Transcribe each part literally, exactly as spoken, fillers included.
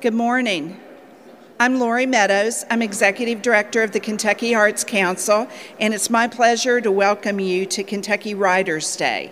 Good morning. I'm Lori Meadows. I'm Executive Director of the Kentucky Arts Council, and it's my pleasure to welcome you to Kentucky Writers' Day.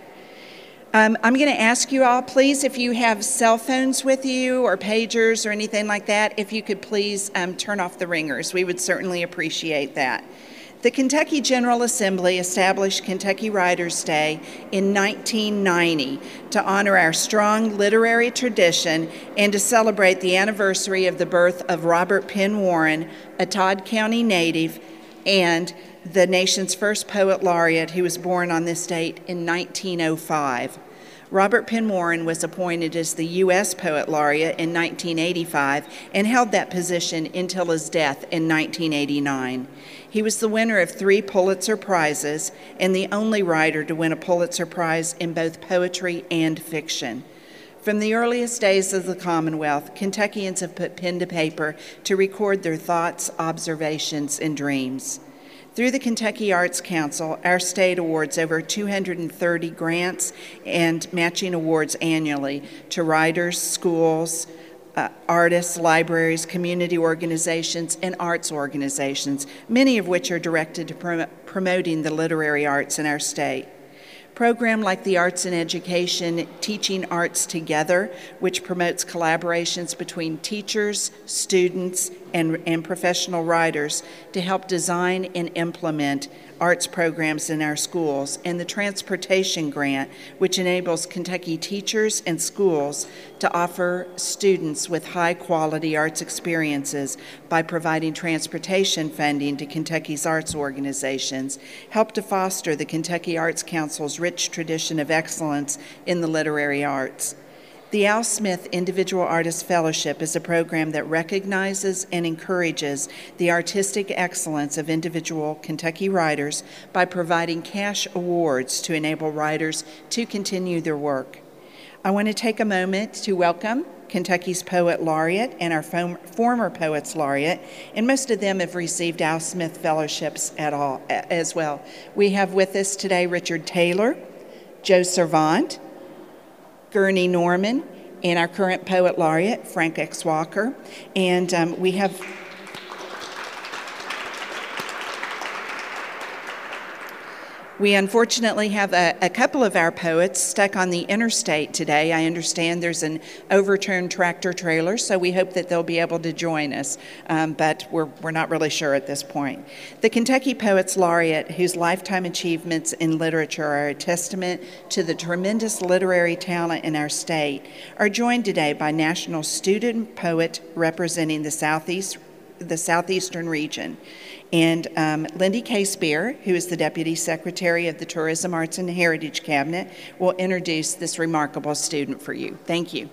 Um, I'm going to ask you all, please, if you have cell phones with you or pagers or anything like that, if you could please um, turn off the ringers. We would certainly appreciate that. The Kentucky General Assembly established Kentucky Writers' Day in nineteen ninety to honor our strong literary tradition and to celebrate the anniversary of the birth of Robert Penn Warren, a Todd County native, and the nation's first poet laureate who was born on this date in nineteen oh five. Robert Penn Warren was appointed as the U S Poet Laureate in nineteen eighty-five and held that position until his death in nineteen eighty-nine. He was the winner of three Pulitzer Prizes and the only writer to win a Pulitzer Prize in both poetry and fiction. From the earliest days of the Commonwealth, Kentuckians have put pen to paper to record their thoughts, observations, and dreams. Through the Kentucky Arts Council, our state awards over two hundred thirty grants and matching awards annually to writers, schools, uh, artists, libraries, community organizations, and arts organizations, many of which are directed to prom- promoting the literary arts in our state. Program like the Arts in Education, Teaching Arts Together, which promotes collaborations between teachers, students, and, and professional writers to help design and implement arts programs in our schools, and the Transportation Grant, which enables Kentucky teachers and schools to offer students with high-quality arts experiences by providing transportation funding to Kentucky's arts organizations, help to foster the Kentucky Arts Council's rich tradition of excellence in the literary arts. The Al Smith Individual Artist Fellowship is a program that recognizes and encourages the artistic excellence of individual Kentucky writers by providing cash awards to enable writers to continue their work. I want to take a moment to welcome Kentucky's Poet Laureate and our fom- former Poets Laureate, and most of them have received Al Smith Fellowships at all, as well. We have with us today Richard Taylor, Joe Servant, Gurney Norman, and our current Poet Laureate, Frank X. Walker. And um, we have We unfortunately have a, a couple of our poets stuck on the interstate today. I understand there's an overturned tractor trailer, so we hope that they'll be able to join us, um, but we're, we're not really sure at this point. The Kentucky Poets Laureate, whose lifetime achievements in literature are a testament to the tremendous literary talent in our state, are joined today by National Student Poet representing the Southeast, the Southeastern region. And um, Lindy K. Spear, who is the Deputy Secretary of the Tourism, Arts, and Heritage Cabinet, will introduce this remarkable student for you. Thank you.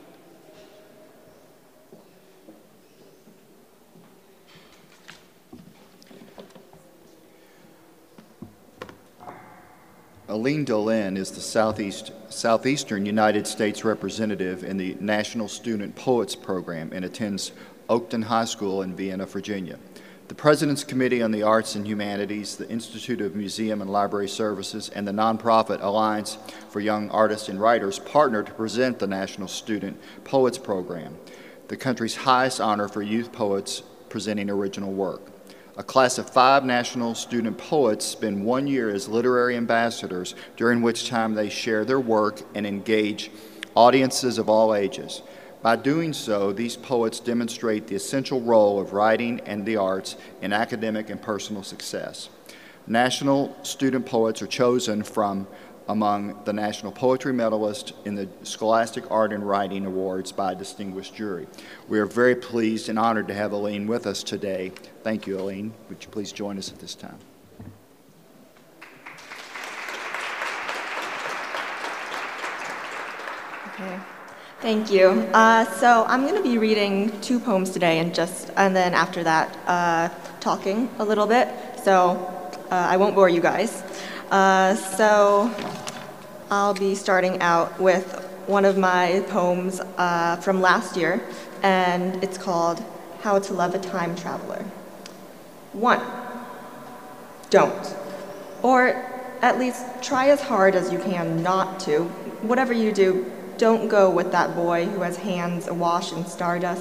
Aline Dolan is the Southeast, Southeastern United States representative in the National Student Poets Program and attends Oakton High School in Vienna, Virginia. The President's Committee on the Arts and Humanities, the Institute of Museum and Library Services, and the nonprofit Alliance for Young Artists and Writers partner to present the National Student Poets Program, the country's highest honor for youth poets presenting original work. A class of five national student poets spend one year as literary ambassadors, during which time they share their work and engage audiences of all ages. By doing so, these poets demonstrate the essential role of writing and the arts in academic and personal success. National student poets are chosen from among the National Poetry Medalists in the Scholastic Art and Writing Awards by a distinguished jury. We are very pleased and honored to have Aline with us today. Thank you, Aline. Would you please join us at this time? Okay. Thank you. Uh, so I'm going to be reading two poems today, and just and then after that, uh, talking a little bit. So uh, I won't bore you guys. Uh, so I'll be starting out with one of my poems uh, from last year, and it's called "How to Love a Time Traveler." One. Don't, or at least try as hard as you can not to. Whatever you do, don't go with that boy who has hands awash in stardust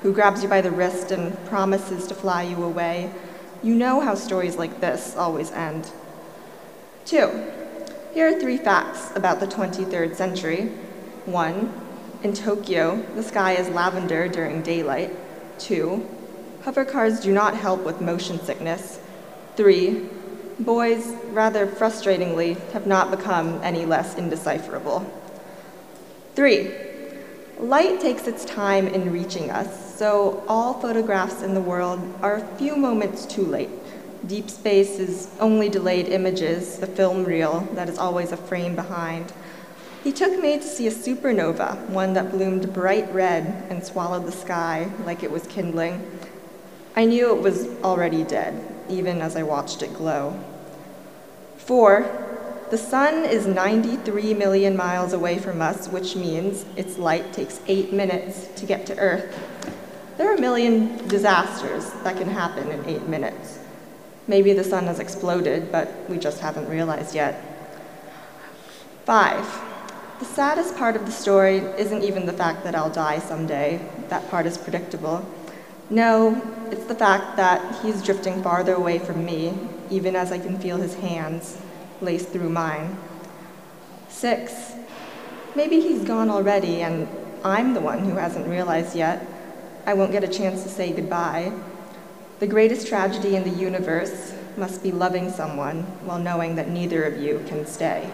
who grabs you by the wrist and promises to fly you away. You know how stories like this always end. Two, here are three facts about the twenty-third century. One, in Tokyo, the sky is lavender during daylight. Two, hover cars do not help with motion sickness. Three, boys, rather frustratingly, have not become any less indecipherable. Three, light takes its time in reaching us, so all photographs in the world are a few moments too late. Deep space is only delayed images, the film reel that is always a frame behind. He took me to see a supernova, one that bloomed bright red and swallowed the sky like it was kindling. I knew it was already dead, even as I watched it glow. Four, the sun is ninety-three million miles away from us, which means its light takes eight minutes to get to Earth. There are a million disasters that can happen in eight minutes. Maybe the sun has exploded, but we just haven't realized yet. Five, the saddest part of the story isn't even the fact that I'll die someday. That part is predictable. No, it's the fact that he's drifting farther away from me, even as I can feel his hands lace through mine. Six, maybe he's gone already and I'm the one who hasn't realized yet. I won't get a chance to say goodbye. The greatest tragedy in the universe must be loving someone while knowing that neither of you can stay.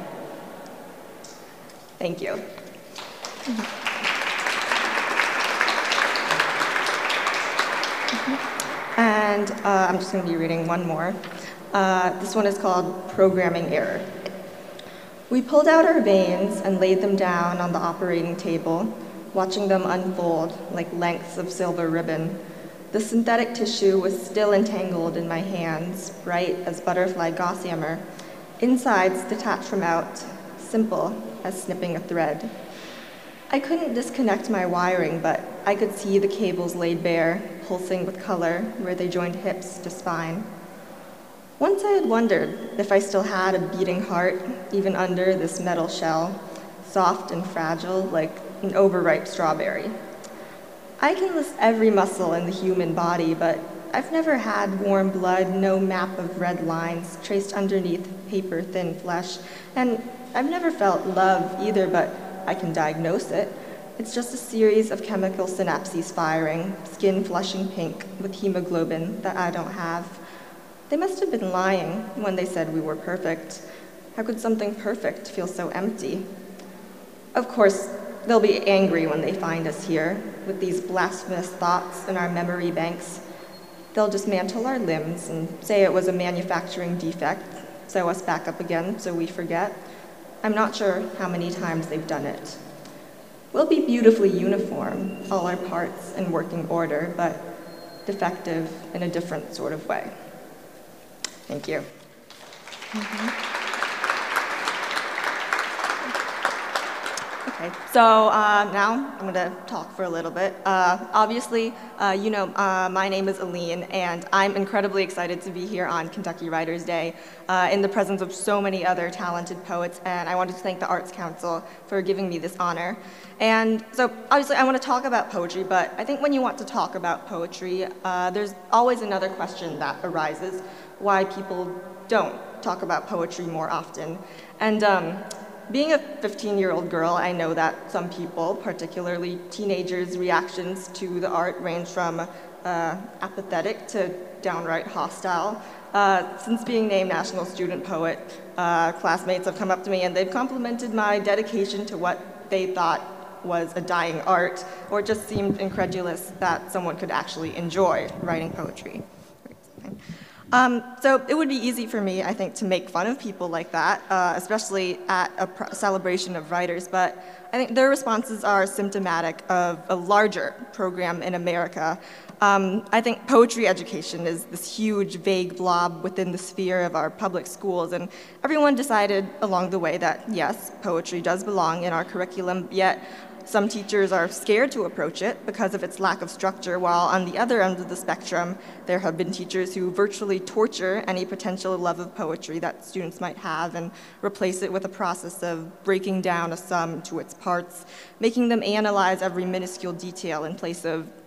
Thank you. And uh, I'm just going to be reading one more. Uh, this one is called Programming Error. We pulled out our veins and laid them down on the operating table, watching them unfold like lengths of silver ribbon. The synthetic tissue was still entangled in my hands, bright as butterfly gossamer. Insides detached from out, simple as snipping a thread. I couldn't disconnect my wiring, but I could see the cables laid bare, pulsing with color where they joined hips to spine. Once I had wondered if I still had a beating heart, even under this metal shell, soft and fragile like an overripe strawberry. I can list every muscle in the human body, but I've never had warm blood, no map of red lines traced underneath paper-thin flesh, and I've never felt love either, but I can diagnose it. It's just a series of chemical synapses firing, skin flushing pink with hemoglobin that I don't have. They must have been lying when they said we were perfect. How could something perfect feel so empty? Of course, they'll be angry when they find us here, with these blasphemous thoughts in our memory banks. They'll dismantle our limbs and say it was a manufacturing defect, sew us back up again so we forget. I'm not sure how many times they've done it. We'll be beautifully uniform, all our parts in working order, but defective in a different sort of way. Thank you. Mm-hmm. Okay, so uh, now I'm going to talk for a little bit. Uh, obviously, uh, you know, uh, my name is Aline, and I'm incredibly excited to be here on Kentucky Writers' Day uh, in the presence of so many other talented poets, and I wanted to thank the Arts Council for giving me this honor. And so, obviously, I want to talk about poetry, but I think when you want to talk about poetry, uh, there's always another question that arises, why people don't talk about poetry more often. And um, being a fifteen-year-old girl, I know that some people, particularly teenagers' reactions to the art range from uh, apathetic to downright hostile. Uh, since being named National Student Poet, uh, classmates have come up to me and they've complimented my dedication to what they thought was a dying art, or just seemed incredulous that someone could actually enjoy writing poetry. Um, so it would be easy for me, I think, to make fun of people like that, uh, especially at a pr- celebration of writers, but I think their responses are symptomatic of a larger program in America. Um, I think poetry education is this huge, vague blob within the sphere of our public schools, and everyone decided along the way that, yes, poetry does belong in our curriculum, yet some teachers are scared to approach it because of its lack of structure, while on the other end of the spectrum, there have been teachers who virtually torture any potential love of poetry that students might have and replace it with a process of breaking down a sum to its parts, making them analyze every minuscule detail in place of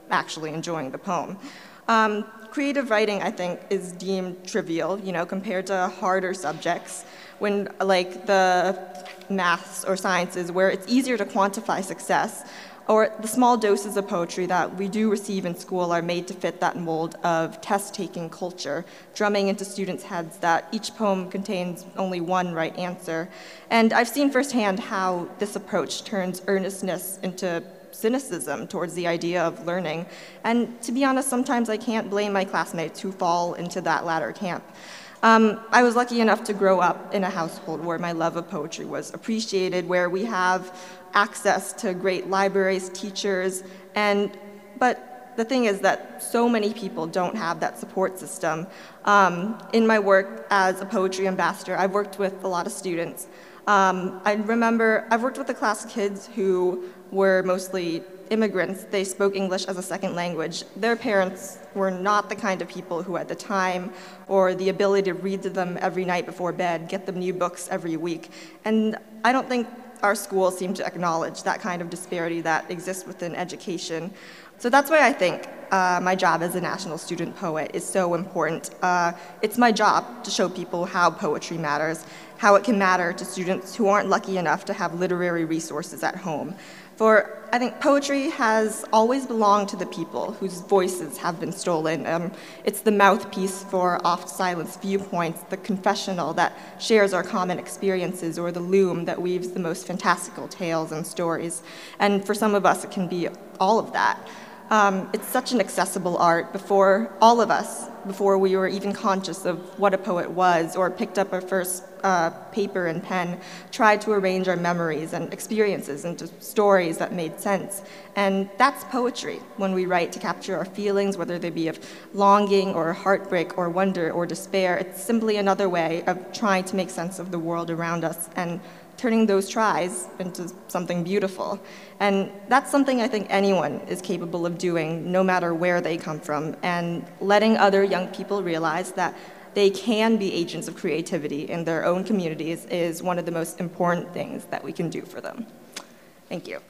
actually enjoying the poem. Um, creative writing, I think, is deemed trivial, you know, compared to harder subjects, when like the maths or sciences, where it's easier to quantify success, or the small doses of poetry that we do receive in school are made to fit that mold of test-taking culture, drumming into students' heads that each poem contains only one right answer. And I've seen firsthand how this approach turns earnestness into cynicism towards the idea of learning. And to be honest, sometimes I can't blame my classmates who fall into that latter camp. Um, I was lucky enough to grow up in a household where my love of poetry was appreciated, where we have access to great libraries, teachers, and, but the thing is that so many people don't have that support system. Um, in my work as a poetry ambassador, I've worked with a lot of students. Um, I remember, I've worked with a class of kids who were mostly immigrants. They spoke English as a second language. Their parents were not the kind of people who had the time or the ability to read to them every night before bed, get them new books every week. And I don't think our schools seem to acknowledge that kind of disparity that exists within education. So that's why I think uh, my job as a national student poet is so important. Uh, it's my job to show people how poetry matters, how it can matter to students who aren't lucky enough to have literary resources at home. For I think poetry has always belonged to the people whose voices have been stolen. Um, it's the mouthpiece for oft-silenced viewpoints, the confessional that shares our common experiences, or the loom that weaves the most fantastical tales and stories. And for some of us, it can be all of that. Um, it's such an accessible art. Before all of us, before we were even conscious of what a poet was or picked up our first uh, paper and pen, tried to arrange our memories and experiences into stories that made sense. And that's poetry, when we write to capture our feelings, whether they be of longing or heartbreak or wonder or despair. It's simply another way of trying to make sense of the world around us and turning those tries into something beautiful. And that's something I think anyone is capable of doing, no matter where they come from, and letting other young people realize that they can be agents of creativity in their own communities is one of the most important things that we can do for them. Thank you.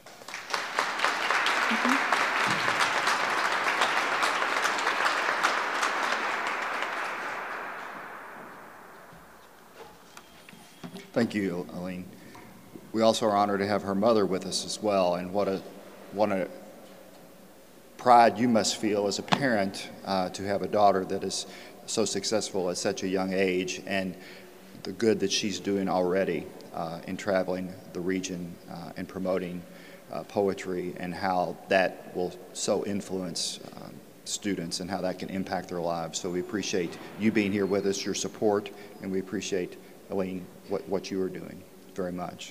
Mm-hmm. Thank you, Aline. We also are honored to have her mother with us as well, and what a, what a pride you must feel as a parent uh, to have a daughter that is so successful at such a young age, and the good that she's doing already uh, in traveling the region uh, and promoting uh, poetry, and how that will so influence um, students and how that can impact their lives. So we appreciate you being here with us, your support, and we appreciate, Aline, what, what you are doing very much.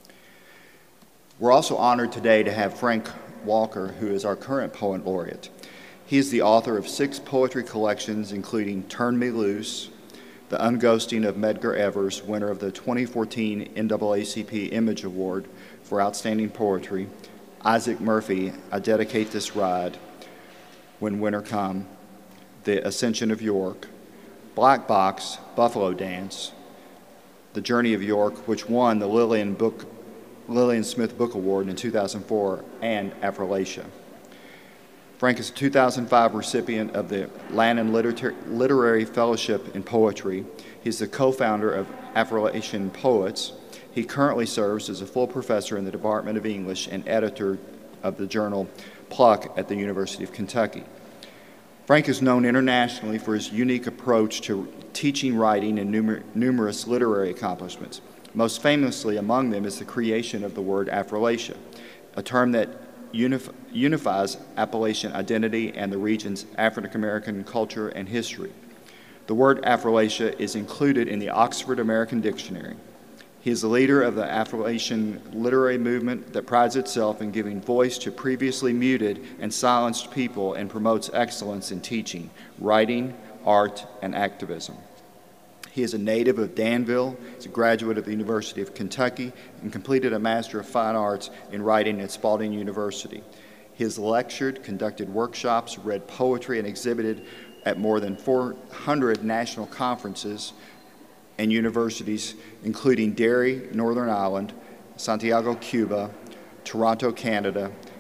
We're also honored today to have Frank Walker, who is our current poet laureate. He is the author of six poetry collections, including Turn Me Loose, The Unghosting of Medgar Evers, winner of the twenty fourteen N double A C P Image Award for Outstanding Poetry, Isaac Murphy, I Dedicate This Ride, When Winter Come, The Ascension of York, Black Box, Buffalo Dance, The Journey of York, which won the Lillian, Book, Lillian Smith Book Award in two thousand four, and Affrilacia. Frank is a two thousand five recipient of the Lannan Liter- Literary Fellowship in Poetry. He's the co-founder of Affrilacian Poets. He currently serves as a full professor in the Department of English and editor of the journal Pluck at the University of Kentucky. Frank is known internationally for his unique approach to teaching writing and numer- numerous literary accomplishments. Most famously among them is the creation of the word Affrilacia, a term that unif- unifies Appalachian identity and the region's African American culture and history. The word Affrilacia is included in the Oxford American Dictionary. He is the leader of the Affrilacian literary movement that prides itself in giving voice to previously muted and silenced people and promotes excellence in teaching, writing, art, and activism. He is a native of Danville. He's a graduate of the University of Kentucky and completed a Master of Fine Arts in Writing at Spalding University. He has lectured, conducted workshops, read poetry, and exhibited at more than four hundred national conferences and universities, including Derry, Northern Ireland, Santiago, Cuba, Toronto, Canada,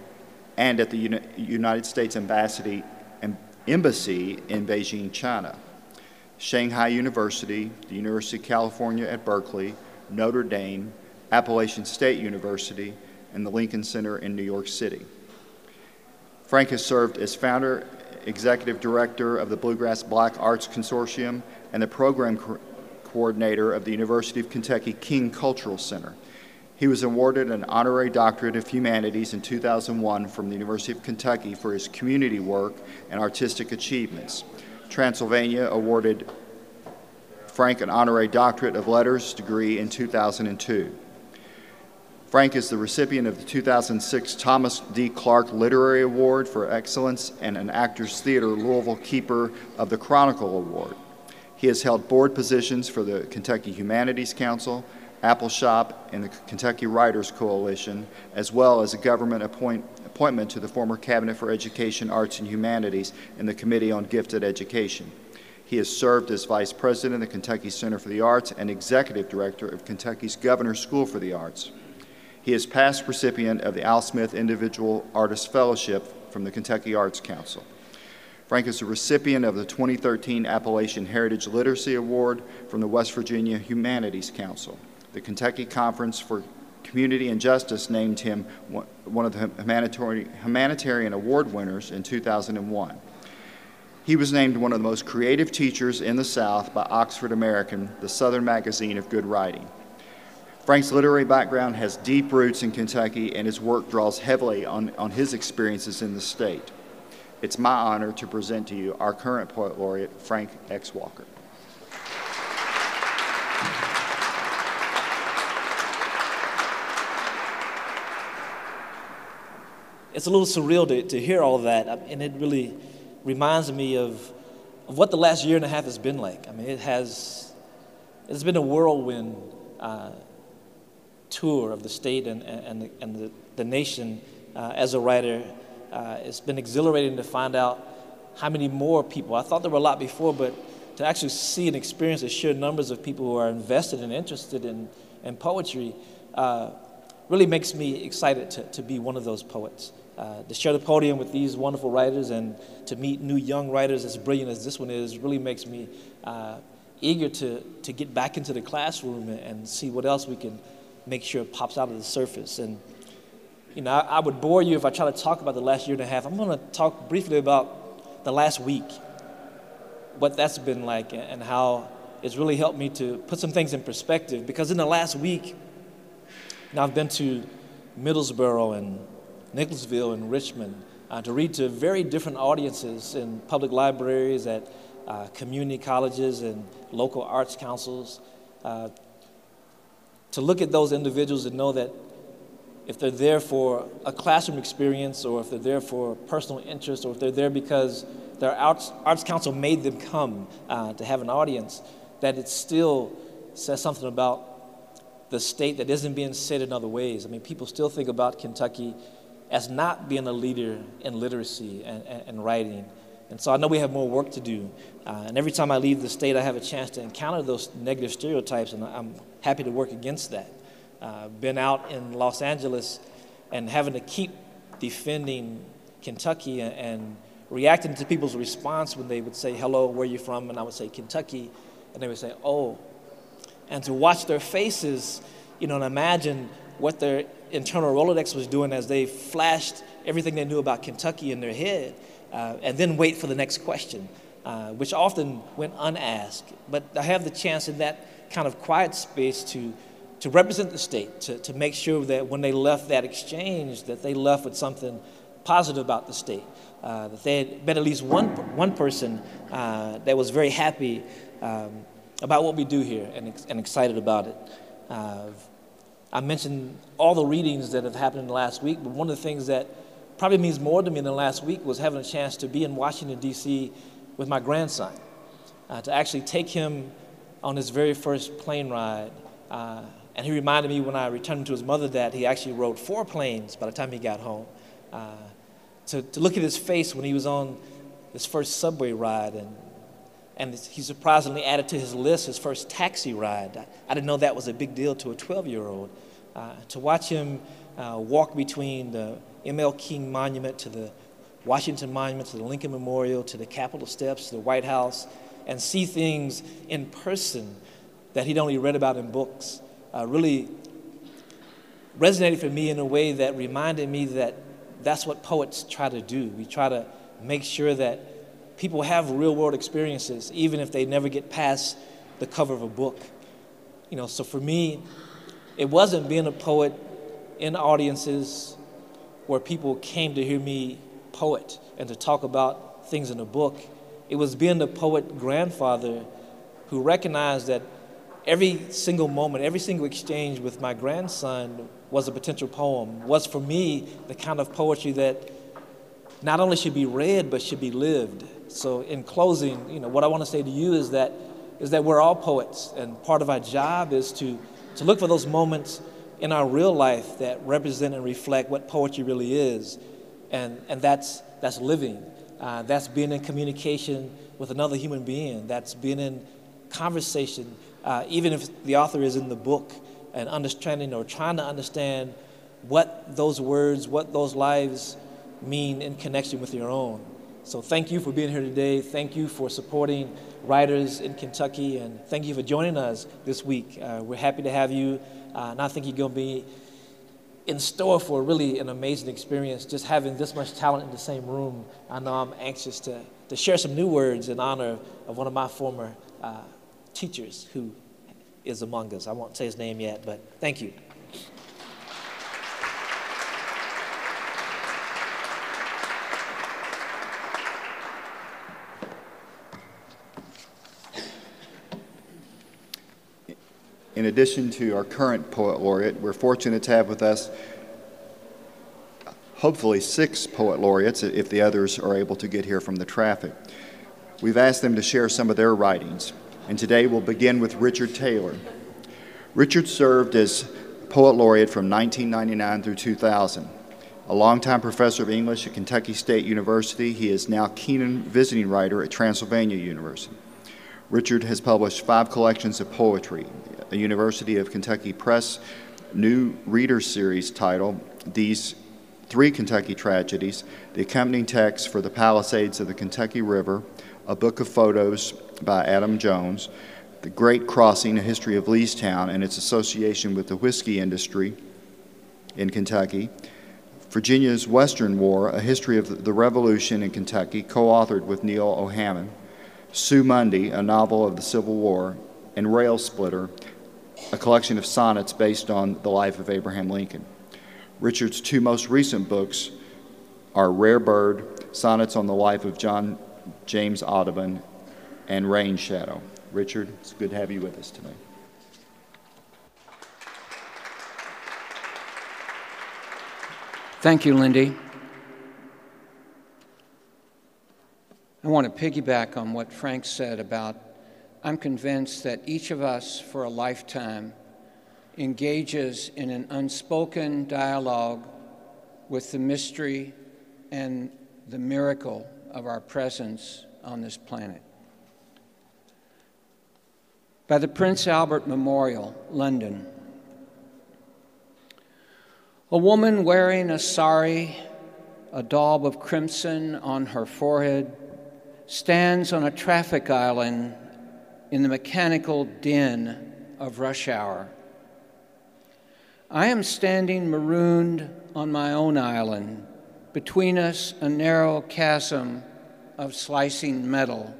and at the Uni- United States Embassy, em- Embassy in Beijing, China. Shanghai University, the University of California at Berkeley, Notre Dame, Appalachian State University, and the Lincoln Center in New York City. Frank has served as founder, executive director of the Bluegrass Black Arts Consortium, and the program co- coordinator of the University of Kentucky King Cultural Center. He was awarded an honorary doctorate of humanities in two thousand one from the University of Kentucky for his community work and artistic achievements. Transylvania awarded Frank an honorary doctorate of letters degree in two thousand two. Frank is the recipient of the two thousand six Thomas D. Clark Literary Award for Excellence and an Actors Theater Louisville Keeper of the Chronicle Award. He has held board positions for the Kentucky Humanities Council, Apple Shop, and the Kentucky Writers Coalition, as well as a government appoint, appointment to the former Cabinet for Education, Arts, and Humanities and the Committee on Gifted Education. He has served as Vice President of the Kentucky Center for the Arts and Executive Director of Kentucky's Governor's School for the Arts. He is past recipient of the Al Smith Individual Artist Fellowship from the Kentucky Arts Council. Frank is a recipient of the twenty thirteen Appalachian Heritage Literacy Award from the West Virginia Humanities Council. The Kentucky Conference for Community and Justice named him one of the humanitarian award winners in two thousand one. He was named one of the most creative teachers in the South by Oxford American, the Southern magazine of good writing. Frank's literary background has deep roots in Kentucky, and his work draws heavily on, on his experiences in the state. It's my honor to present to you our current Poet Laureate, Frank X. Walker. It's a little surreal to, to hear all that, and it really reminds me of, of what the last year and a half has been like. I mean, it has, it's been a whirlwind uh, tour of the state and, and, the, and the, the nation uh, as a writer. Uh, it's been exhilarating to find out how many more people. I thought there were a lot before, but to actually see and experience the sheer numbers of people who are invested and interested in, in poetry uh, really makes me excited to, to be one of those poets. Uh, to share the podium with these wonderful writers and to meet new young writers as brilliant as this one is really makes me uh, eager to, to get back into the classroom and, and see what else we can make sure pops out of the surface. And, you know, I, I would bore you if I try to talk about the last year and a half. I'm going to talk briefly about the last week, what that's been like and how it's really helped me to put some things in perspective. Because in the last week, now I've been to Middlesboro and Nicholasville and Richmond uh, to read to very different audiences in public libraries, at uh, community colleges and local arts councils, uh, to look at those individuals and know that if they're there for a classroom experience or if they're there for personal interest or if they're there because their arts, arts council made them come uh, to have an audience, that it still says something about the state that isn't being said in other ways. I mean, people still think about Kentucky as not being a leader in literacy and, and, and writing. And so I know we have more work to do. Uh, and every time I leave the state, I have a chance to encounter those negative stereotypes, and I'm happy to work against that. Uh, been out in Los Angeles and having to keep defending Kentucky and, and reacting to people's response when they would say, hello, where are you from? And I would say, Kentucky. And they would say, oh. And to watch their faces, you know, and imagine what their internal Rolodex was doing as they flashed everything they knew about Kentucky in their head, uh, and then wait for the next question, uh, which often went unasked. But I have the chance in that kind of quiet space to to represent the state, to, to make sure that when they left that exchange, that they left with something positive about the state, uh, that they had met at least one one person uh, that was very happy um, about what we do here and, and excited about it. Uh, I mentioned all the readings that have happened in the last week, but one of the things that probably means more to me in the last week was having a chance to be in Washington, D C with my grandson, uh, to actually take him on his very first plane ride. Uh, and he reminded me when I returned to his mother that he actually rode four planes by the time he got home. Uh, to, to look at his face when he was on his first subway ride, and And he surprisingly added to his list his first taxi ride. I, I didn't know that was a big deal to a twelve-year-old. Uh, to watch him uh, walk between the M L King Monument to the Washington Monument to the Lincoln Memorial to the Capitol Steps to the White House and see things in person that he'd only read about in books uh, really resonated for me in a way that reminded me that that's what poets try to do. We try to make sure that people have real-world experiences, even if they never get past the cover of a book. You know, so for me, it wasn't being a poet in audiences where people came to hear me poet and to talk about things in a book. It was being the poet grandfather who recognized that every single moment, every single exchange with my grandson was a potential poem, was for me the kind of poetry that not only should be read, but should be lived. So in closing, you know, what I want to say to you is that is that we're all poets, and part of our job is to, to look for those moments in our real life that represent and reflect what poetry really is, and, and that's, that's living. Uh, that's being in communication with another human being. That's being in conversation, uh, even if the author is in the book, and understanding or trying to understand what those words, what those lives mean in connection with your own. So thank you for being here today. Thank you for supporting writers in Kentucky, and thank you for joining us this week. Uh, we're happy to have you, uh, and I think you're going to be in store for really an amazing experience. Just having this much talent in the same room, I know I'm anxious to, to share some new words in honor of one of my former uh, teachers who is among us. I won't say his name yet, but thank you. In addition to our current poet laureate, we're fortunate to have with us hopefully six poet laureates if the others are able to get here from the traffic. We've asked them to share some of their writings, and today we'll begin with Richard Taylor. Richard served as poet laureate from nineteen ninety-nine through two thousand. A longtime professor of English at Kentucky State University, he is now Keenan visiting writer at Transylvania University. Richard has published five collections of poetry, a University of Kentucky Press new reader series titled These Three Kentucky Tragedies, the accompanying text for The Palisades of the Kentucky River, a book of photos by Adam Jones, The Great Crossing, a history of Leestown and its association with the whiskey industry in Kentucky, Virginia's Western War, a history of the Revolution in Kentucky, co-authored with Neil O'Hammond, Sue Mundy, a novel of the Civil War, and Rail Splitter, a collection of sonnets based on the life of Abraham Lincoln. Richard's two most recent books are Rare Bird, Sonnets on the Life of John James Audubon, and Rain Shadow. Richard, it's good to have you with us today. Thank you, Lindy. I want to piggyback on what Frank said about, I'm convinced that each of us for a lifetime engages in an unspoken dialogue with the mystery and the miracle of our presence on this planet. By the Prince Albert Memorial, London, a woman wearing a sari, a daub of crimson on her forehead, stands on a traffic island in the mechanical din of rush hour. I am standing marooned on my own island, between us a narrow chasm of slicing metal.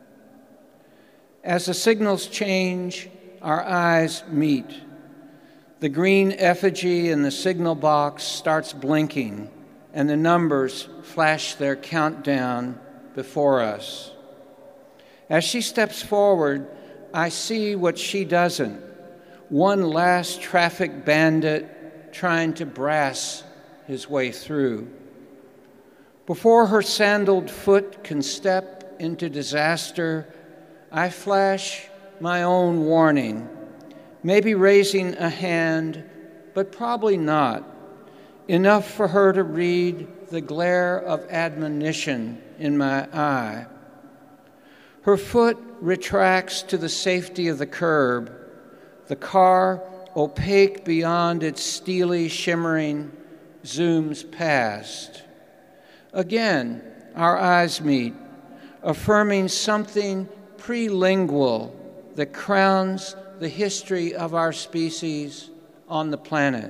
As the signals change, our eyes meet. The green effigy in the signal box starts blinking, and the numbers flash their countdown before us. As she steps forward, I see what she doesn't. One last traffic bandit trying to brass his way through. Before her sandaled foot can step into disaster, I flash my own warning, maybe raising a hand, but probably not, enough for her to read the glare of admonition in my eye. Her foot retracts to the safety of the curb, the car, opaque beyond its steely shimmering, zooms past. Again, our eyes meet, affirming something prelingual that crowns the history of our species on the planet.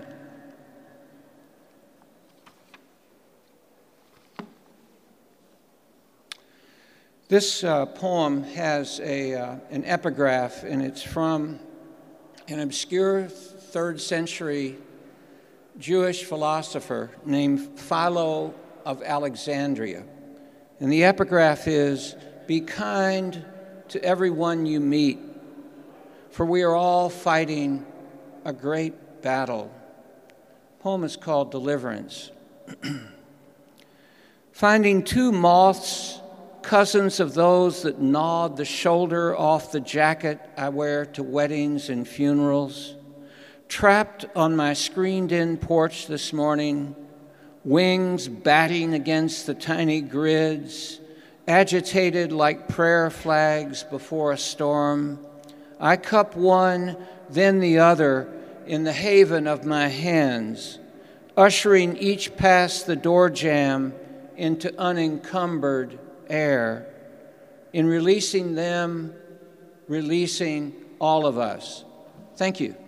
This uh, poem has a, uh, an epigraph, and it's from an obscure third century Jewish philosopher named Philo of Alexandria. And the epigraph is, "Be kind to everyone you meet, for we are all fighting a great battle." The poem is called Deliverance. Finding two moths, cousins of those that gnawed the shoulder off the jacket I wear to weddings and funerals, trapped on my screened-in porch this morning, wings batting against the tiny grids, agitated like prayer flags before a storm, I cup one, then the other in the haven of my hands, ushering each past the door jamb into unencumbered air. In releasing them, releasing all of us. Thank you.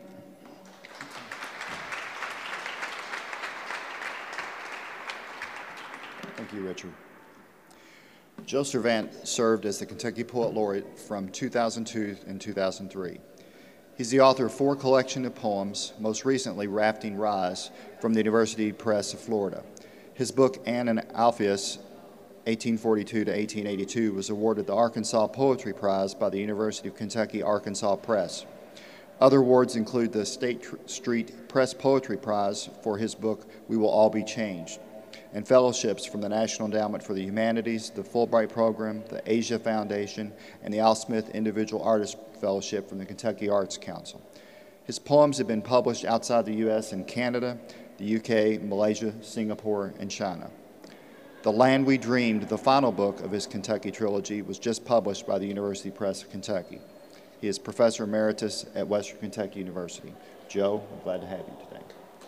Thank you, Richard. Joe Servant served as the Kentucky Poet Laureate from two thousand two and two thousand three. He's the author of four collections of poems, most recently Rafting Rise from the University Press of Florida. His book, Anne and Alpheus, eighteen forty-two to eighteen eighty-two, was awarded the Arkansas Poetry Prize by the University of Kentucky Arkansas Press. Other awards include the State Street Press Poetry Prize for his book, We Will All Be Changed, and fellowships from the National Endowment for the Humanities, the Fulbright Program, the Asia Foundation, and the Al Smith Individual Artist Fellowship from the Kentucky Arts Council. His poems have been published outside the U S in Canada, the U K, Malaysia, Singapore, and China. The Land We Dreamed, the final book of his Kentucky trilogy, was just published by the University Press of Kentucky. He is Professor Emeritus at Western Kentucky University. Joe, I'm glad to have you today.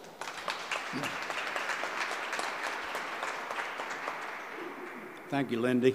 Thank you, Lindy.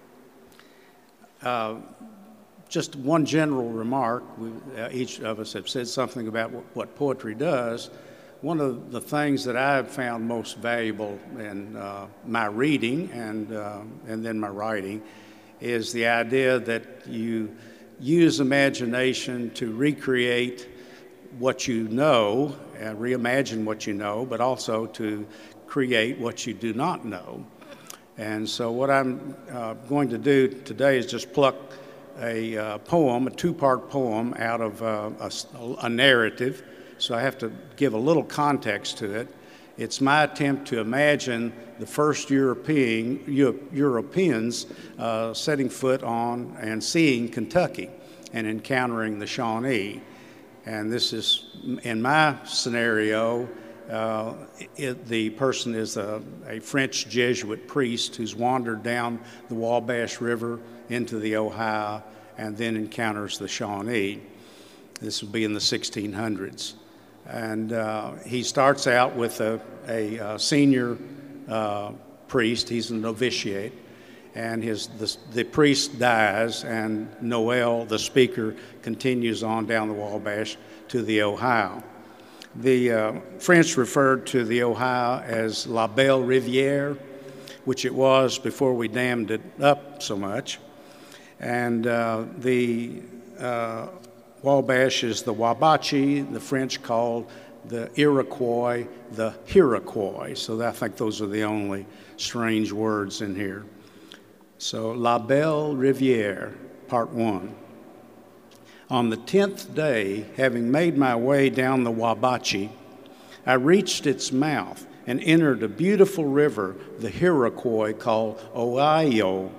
Uh, just one general remark. We, uh, each of us have said something about what, what poetry does. One of the things that I've found most valuable in uh, my reading and, uh, and then my writing is the idea that you use imagination to recreate what you know, and reimagine what you know, but also to create what you do not know. And so what I'm uh, going to do today is just pluck a uh, poem, a two-part poem out of uh, a, a narrative. So I have to give a little context to it. It's my attempt to imagine the first European, Europeans uh, setting foot on and seeing Kentucky and encountering the Shawnee. And this is, in my scenario, uh, it, the person is a, a French Jesuit priest who's wandered down the Wabash River into the Ohio and then encounters the Shawnee. This will be in the sixteen hundreds. And uh, he starts out with a, a, a senior uh, priest. He's a novitiate. And his, the, the priest dies, and Noel, the speaker, continues on down the Wabash to the Ohio. The uh, French referred to the Ohio as La Belle Rivière, which it was before we dammed it up so much. And uh, the uh, Wabash is the Wabachi, the French called the Iroquois, the Iroquois. So I think those are the only strange words in here. So La Belle Rivière, part one. On the tenth day, having made my way down the Wabachi, I reached its mouth and entered a beautiful river, the Iroquois, called Ohio.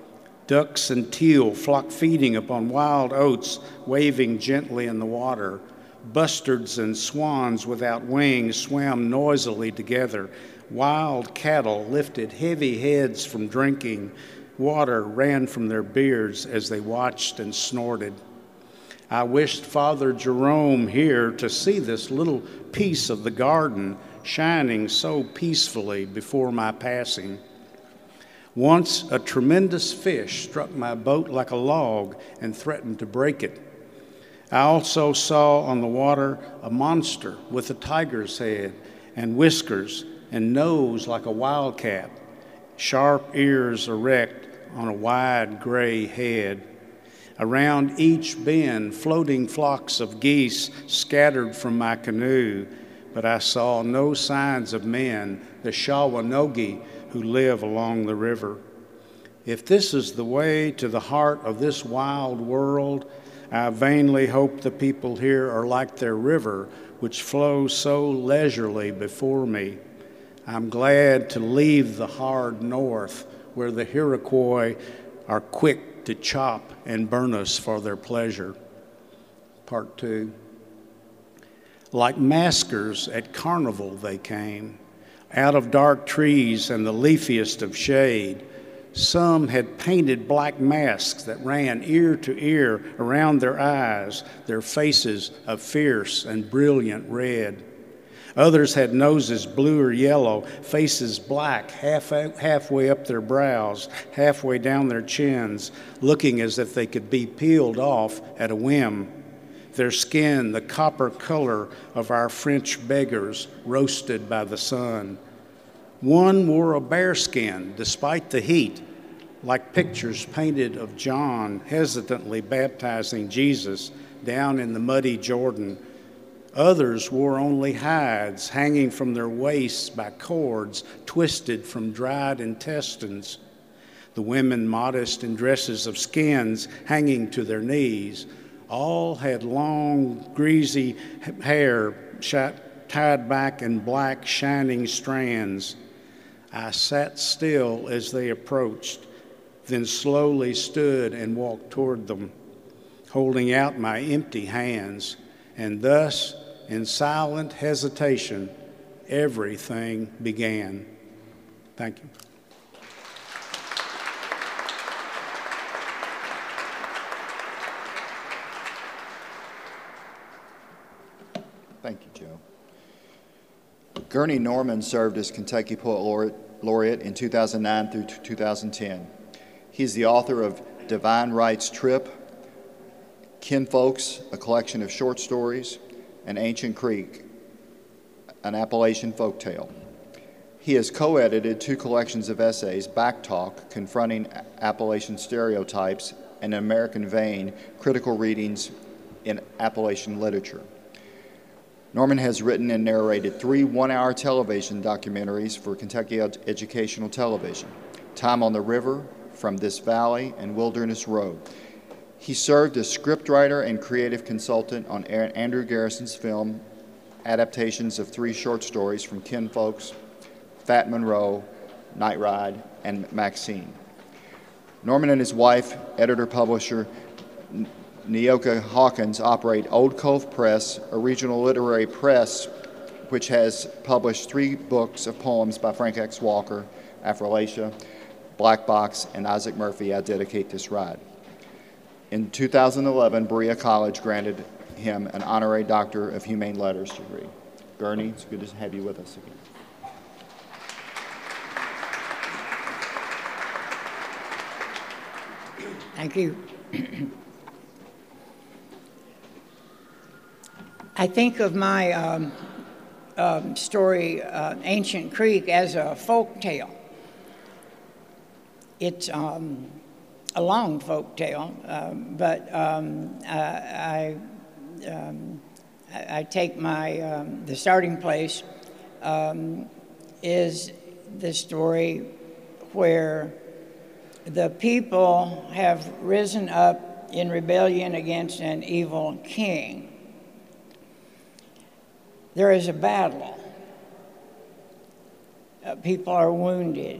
Ducks and teal flocked feeding upon wild oats, waving gently in the water. Bustards and swans without wings swam noisily together. Wild cattle lifted heavy heads from drinking. Water ran from their beards as they watched and snorted. I wished Father Jerome here to see this little piece of the garden shining so peacefully before my passing. Once a tremendous fish struck my boat like a log and threatened to break it. I also saw on the water a monster with a tiger's head and whiskers and nose like a wildcat, sharp ears erect on a wide gray head. Around each bend, floating flocks of geese scattered from my canoe, but I saw no signs of men, the Shawanogi who live along the river. If this is the way to the heart of this wild world, I vainly hope the people here are like their river, which flows so leisurely before me. I'm glad to leave the hard north, where the Iroquois are quick to chop and burn us for their pleasure. Part two. Like maskers at carnival they came, out of dark trees and the leafiest of shade. Some had painted black masks that ran ear to ear around their eyes, their faces a fierce and brilliant red. Others had noses blue or yellow, faces black, half, halfway up their brows, halfway down their chins, looking as if they could be peeled off at a whim. Their skin the copper color of our French beggars, roasted by the sun. One wore a bearskin despite the heat, like pictures painted of John hesitantly baptizing Jesus down in the muddy Jordan. Others wore only hides hanging from their waists by cords twisted from dried intestines. The women modest in dresses of skins hanging to their knees. All had long, greasy hair tied back in black, shining strands. I sat still as they approached, then slowly stood and walked toward them, holding out my empty hands, and thus, in silent hesitation, everything began. Thank you. Thank you, Joe. Gurney Norman served as Kentucky Poet Laureate, Laureate in two thousand nine through two thousand ten. He is the author of Divine Right's Trip, Kinfolks, a collection of short stories, and Ancient Creek, an Appalachian folktale. He has co-edited two collections of essays, Backtalk, Confronting Appalachian Stereotypes, and An American Vein, Critical Readings in Appalachian Literature. Norman has written and narrated three one-hour television documentaries for Kentucky Ed- Educational Television, Time on the River, From This Valley, and Wilderness Road. He served as scriptwriter and creative consultant on Andrew Garrison's film adaptations of three short stories from Kinfolks, Fat Monroe, Night Ride, and Maxine. Norman and his wife, editor-publisher Neoka Hawkins, operate Old Cove Press, a regional literary press which has published three books of poems by Frank X. Walker, Affrilacia, Black Box, and Isaac Murphy. I dedicate this ride. In two thousand eleven, Berea College granted him an honorary Doctor of Humane Letters degree. Gurney, it's good to have you with us again. Thank you. I think of my um, um, story, uh, Ancient Creek, as a folk tale. It's um, a long folk tale, um, but um, I, I, um, I take my, um, the starting place um, is the story where the people have risen up in rebellion against an evil king. There is a battle. Uh, people are wounded.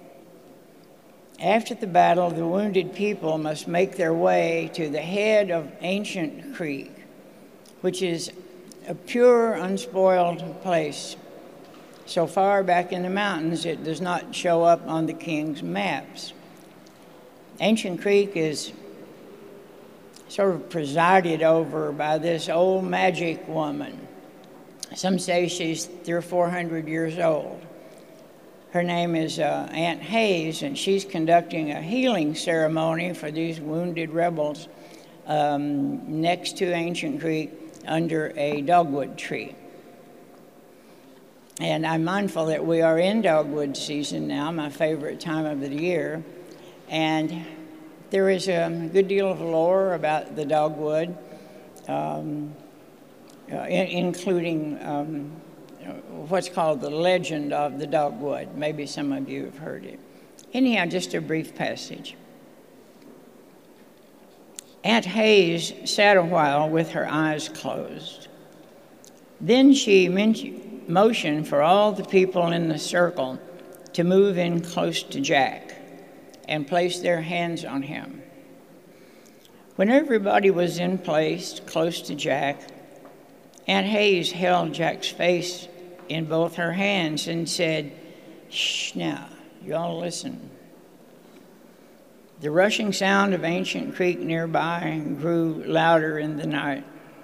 After the battle, the wounded people must make their way to the head of Ancient Creek, which is a pure, unspoiled place. So far back in the mountains, it does not show up on the king's maps. Ancient Creek is sort of presided over by this old magic woman. Some say she's three or four hundred years old. Her name is uh, Aunt Hayes, and she's conducting a healing ceremony for these wounded rebels um, next to Ancient Creek under a dogwood tree. And I'm mindful that we are in dogwood season now, my favorite time of the year. And there is a good deal of lore about the dogwood, um, uh, in, including um, what's called the legend of the dogwood. Maybe some of you have heard it. Anyhow, just a brief passage. Aunt Hayes sat a while with her eyes closed. Then she motioned for all the people in the circle to move in close to Jack and place their hands on him. When everybody was in place close to Jack, Aunt Hayes held Jack's face in both her hands and said, "Shh now, you all listen." The rushing sound of Ancient Creek nearby grew louder in the night.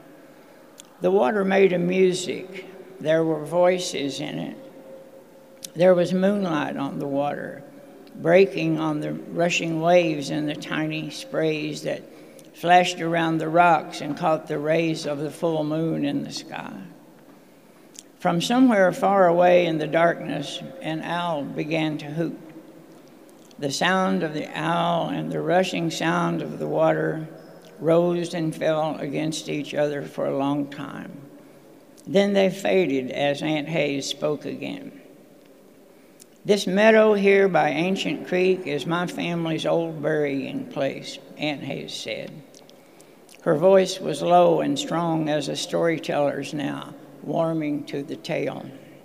The water made a music. There were voices in it. There was moonlight on the water, breaking on the rushing waves and the tiny sprays that flashed around the rocks and caught the rays of the full moon in the sky. From somewhere far away in the darkness, an owl began to hoot. The sound of the owl and the rushing sound of the water rose and fell against each other for a long time. Then they faded as Aunt Hayes spoke again. "This meadow here by Ancient Creek is my family's old burying place," Aunt Hayes said. Her voice was low and strong as a storyteller's now, warming to the tale.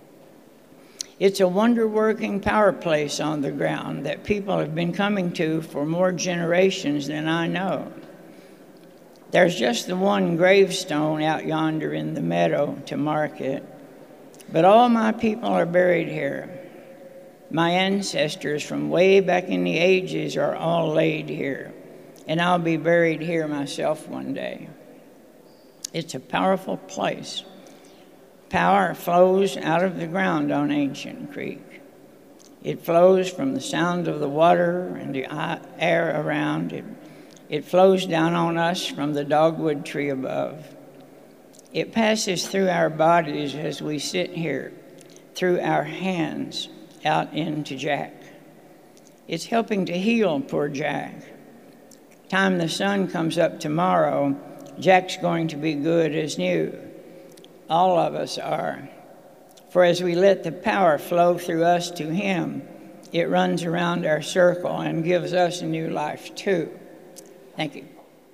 "It's a wonder-working power place on the ground that people have been coming to for more generations than I know. There's just the one gravestone out yonder in the meadow to mark it, but all my people are buried here. My ancestors from way back in the ages are all laid here, and I'll be buried here myself one day. It's a powerful place. Power flows out of the ground on Ancient Creek. It flows from the sound of the water and the air around it. It flows down on us from the dogwood tree above. It passes through our bodies as we sit here, through our hands, out into Jack. It's helping to heal poor Jack. Time the sun comes up tomorrow, Jack's going to be good as new. All of us are. For as we let the power flow through us to him, it runs around our circle and gives us a new life too. Thank you.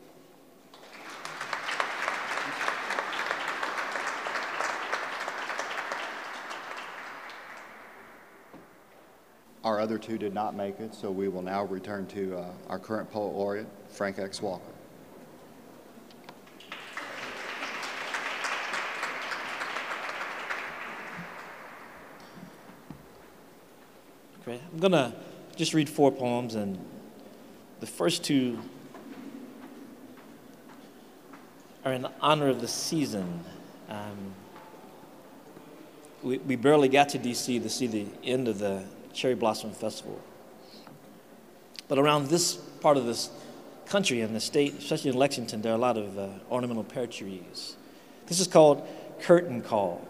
Our other two did not make it, so we will now return to uh, our current poet laureate, Frank X. Walker. Great. I'm going to just read four poems, and the first two are in honor of the season. Um, we, we barely got to D C to see the end of the Cherry Blossom Festival. But around this part of this country and the state, especially in Lexington, there are a lot of uh, ornamental pear trees. This is called Curtain Call.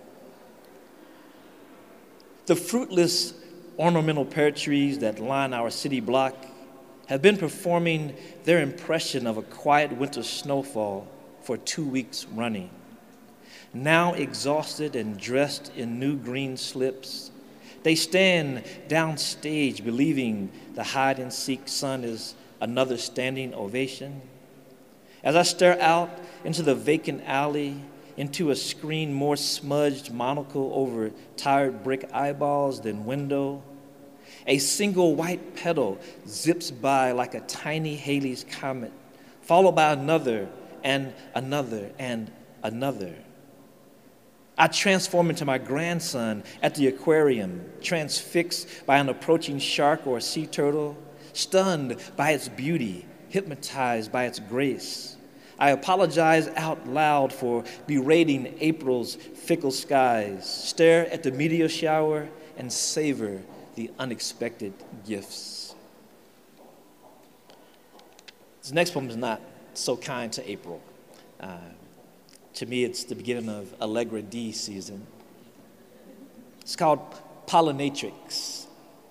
The fruitless ornamental pear trees that line our city block have been performing their impression of a quiet winter snowfall for two weeks running. Now exhausted and dressed in new green slips, they stand downstage believing the hide-and-seek sun is another standing ovation. As I stare out into the vacant alley, into a screen more smudged monocle over tired brick eyeballs than window, a single white petal zips by like a tiny Halley's Comet, followed by another and another and another. I transform into my grandson at the aquarium, transfixed by an approaching shark or sea turtle, stunned by its beauty, hypnotized by its grace. I apologize out loud for berating April's fickle skies, stare at the meteor shower, and savor the unexpected gifts. This next poem is not so kind to April. Uh, to me, it's the beginning of Allegra D season. It's called Pollinatrix.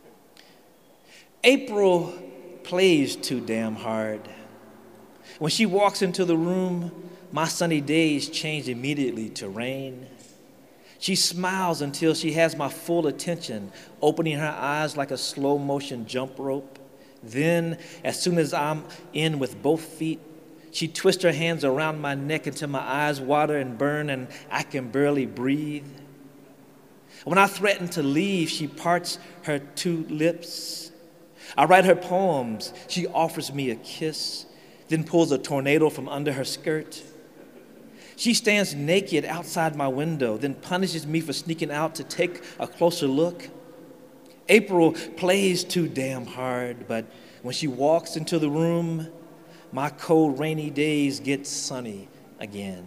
April plays too damn hard. When she walks into the room, my sunny days change immediately to rain. She smiles until she has my full attention, opening her eyes like a slow motion jump rope. Then, as soon as I'm in with both feet, she twists her hands around my neck until my eyes water and burn and I can barely breathe. When I threaten to leave, she parts her two lips. I write her poems. She offers me a kiss, then pulls a tornado from under her skirt. She stands naked outside my window, then punishes me for sneaking out to take a closer look. April plays too damn hard, but when she walks into the room, my cold, rainy days get sunny again.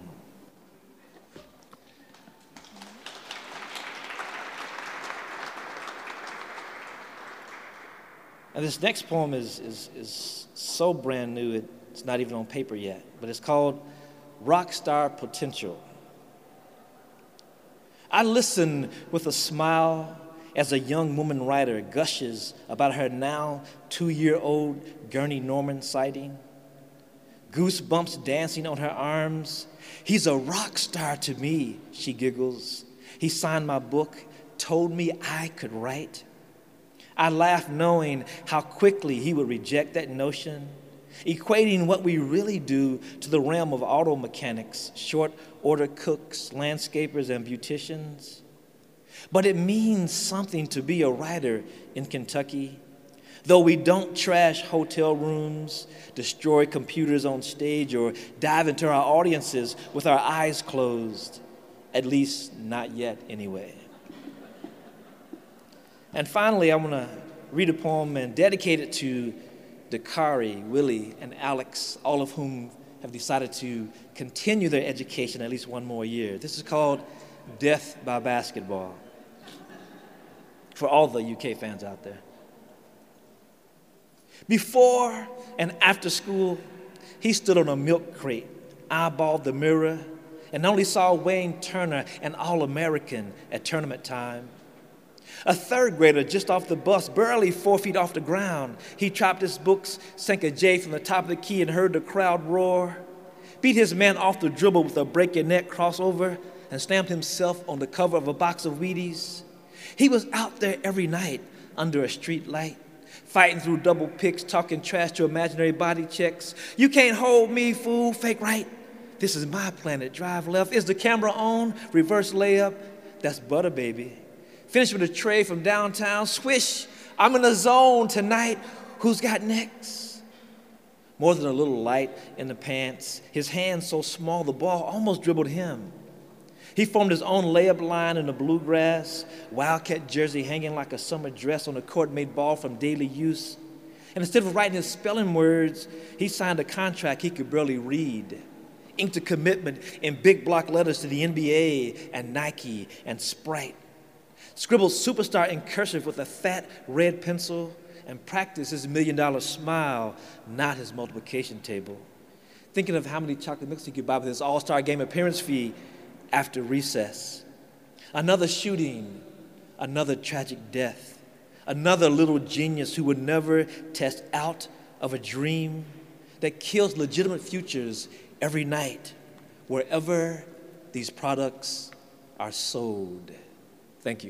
And this next poem is, is, is so brand new, it, it's not even on paper yet, but it's called Rockstar Potential. I listen with a smile as a young woman writer gushes about her now two-year-old Gurney Norman sighting. Goosebumps dancing on her arms. He's a rock star to me, she giggles. He signed my book, told me I could write. I laugh knowing how quickly he would reject that notion, equating what we really do to the realm of auto mechanics, short order cooks, landscapers, and beauticians. But it means something to be a writer in Kentucky. Though we don't trash hotel rooms, destroy computers on stage, or dive into our audiences with our eyes closed, at least not yet anyway. And finally, I want to read a poem and dedicate it to Dakari, Willie, and Alex, all of whom have decided to continue their education at least one more year. This is called Death by Basketball, for all the U K fans out there. Before and after school, he stood on a milk crate, eyeballed the mirror, and only saw Wayne Turner, an All-American, at tournament time. A third grader just off the bus, barely four feet off the ground. He dropped his books, sank a J from the top of the key and heard the crowd roar. Beat his man off the dribble with a break-your-neck crossover and stamped himself on the cover of a box of Wheaties. He was out there every night under a street light, fighting through double picks, talking trash to imaginary body checks. You can't hold me, fool, fake right. This is my planet, drive left. Is the camera on? Reverse layup. That's butter, baby. Finish with a tray from downtown. Swish, I'm in the zone tonight. Who's got next? More than a little light in the pants. His hand so small the ball almost dribbled him. He formed his own layup line in the bluegrass, Wildcat jersey hanging like a summer dress on a court-made ball from daily use. And instead of writing his spelling words, he signed a contract he could barely read, inked a commitment in big block letters to the N B A and Nike and Sprite, scribbled superstar in cursive with a fat red pencil, and practiced his million-dollar smile, not his multiplication table. Thinking of how many chocolate milks he could buy with his all-star game appearance fee after recess. Another shooting, another tragic death, another little genius who would never test out of a dream that kills legitimate futures every night wherever these products are sold. Thank you.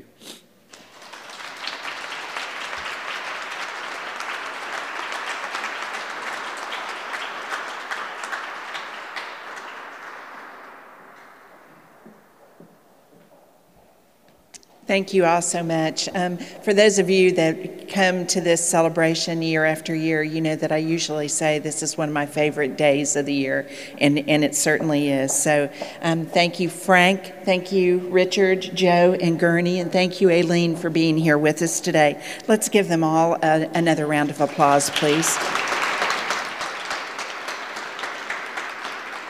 Thank you all so much. Um, for those of you that come to this celebration year after year, you know that I usually say this is one of my favorite days of the year, and, and it certainly is. So um, thank you, Frank. Thank you, Richard, Joe, and Gurney, and thank you, Aileen, for being here with us today. Let's give them all a, another round of applause, please.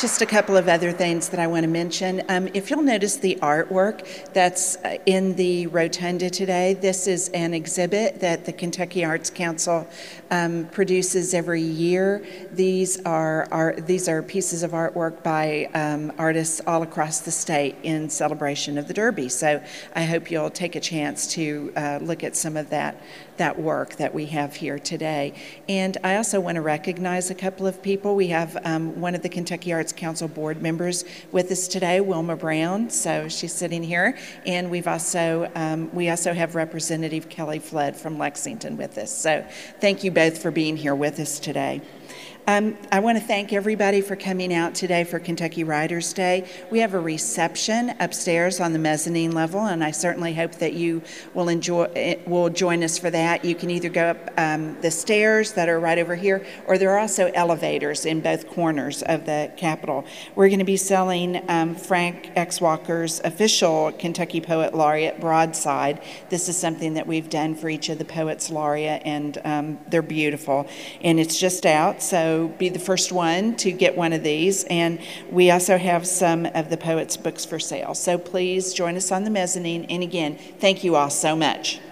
just a couple of other things that I want to mention. Um, if you'll notice the artwork that's in the rotunda today, this is an exhibit that the Kentucky Arts Council um, produces every year. These are, are these are pieces of artwork by um, artists all across the state in celebration of the Derby. So I hope you'll take a chance to uh, look at some of that that work that we have here today. And I also want to recognize a couple of people. We have um, one of the Kentucky Arts Council board members with us today, Wilma Brown. So she's sitting here. And we've also um, we also have Representative Kelly Flood from Lexington with us. So thank you both for being here with us today. Um, I want to thank everybody for coming out today for Kentucky Writers' Day. We have a reception upstairs on the mezzanine level, and I certainly hope that you will enjoy will join us for that. You can either go up um, the stairs that are right over here, or there are also elevators in both corners of the Capitol. We're going to be selling um, Frank X. Walker's official Kentucky Poet Laureate broadside. This is something that we've done for each of the Poets Laureate, and um, they're beautiful. And it's just out, so be the first one to get one of these. And we also have some of the poets' books for sale. So please join us on the mezzanine. And again, thank you all so much.